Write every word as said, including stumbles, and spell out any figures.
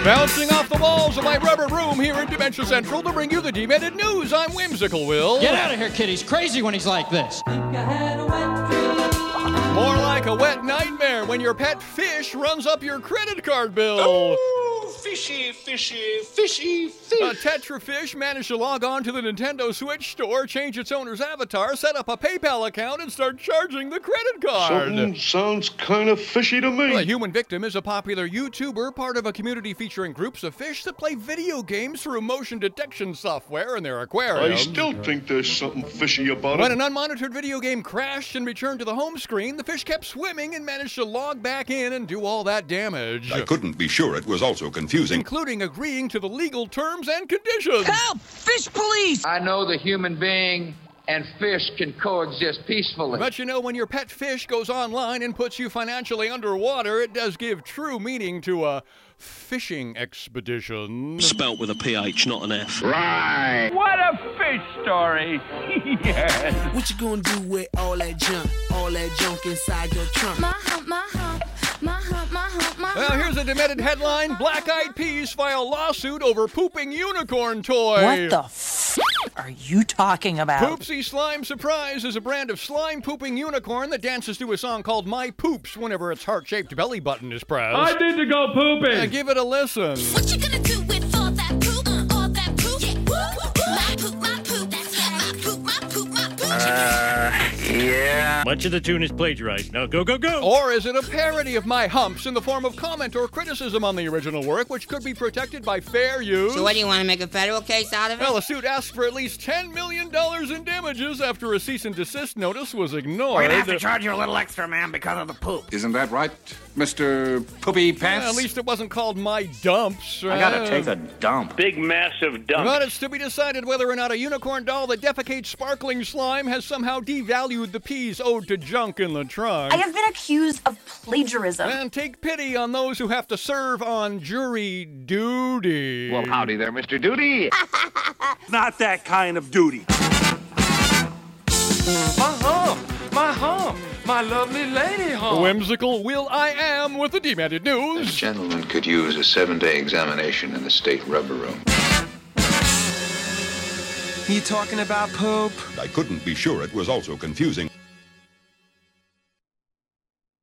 Bouncing off the walls of my rubber room here in Dementia Central to bring you the Demented News. I'm Whimsical Will. Get out of here, kid. He's crazy when he's like this. More like a wet nightmare when your pet fish runs up your credit card bill. Ooh, fishy, fishy, fishy, fish. A Tetra fish managed to log on to the Nintendo Switch store, change its owner's avatar, set up a PayPal account, and start charging the credit card. Something sounds kind of fishy to me. The human victim is a popular YouTuber, part of a community featuring groups of fish that play video games through motion detection software in their aquarium. I still think there's something fishy about When it. an unmonitored video game crashed and returned to the home screen, the fish kept swimming and managed to log back in and do all that damage. I couldn't be sure it was also confusing. Including agreeing to the legal terms and conditions. Help! Fish police! I know the human being and fish can coexist peacefully. But you know, when your pet fish goes online and puts you financially underwater, it does give true meaning to a fishing expedition. Spelt with a P H, not an F. Right. What a fish story. Yes. What you gonna do with all that junk? All that junk inside your trunk? My hump, my hump, my hump, my hump, my hump. Well, here's a demented headline. Black Eyed Peas file lawsuit over pooping unicorn toy. What the f*** are you talking about? Poopsie Slime Surprise is a brand of slime-pooping unicorn that dances to a song called My Poops whenever its heart-shaped belly button is pressed. I need to go pooping. Uh, give it a listen. What you gonna do with all that poop? Uh, all that poop? Yeah. Woo, woo, woo. My poop, my poop. That's right. My poop, my poop, my poop. Uh, yeah. Much of the tune is plagiarized. Now go, go, go. Or is it a parody of My Humps in the form of comment or criticism on the original work, which could be protected by fair use? So what, do you want to make a federal case out of it? Well, the suit asks for at least ten million dollars in damages after a cease and desist notice was ignored. We're gonna have to charge you a little extra, man, because of the poop. Isn't that right, Mister Poopy Pants? Well, at least it wasn't called My Dumps. I gotta take a dump. Big, massive dump. But it's to be decided whether or not a unicorn doll that defecates sparkling slime has somehow devalued the peas owed to junk in the trunk. I have been accused of plagiarism. And take pity on those who have to serve on jury duty. Well, howdy there, Mister Duty. Not that kind of duty. My hump, my hump, my lovely lady hump. Whimsical Will I Am with the Demented News. This gentleman could use a seven-day examination in the state rubber room. You talking about poop? I couldn't be sure it was also confusing.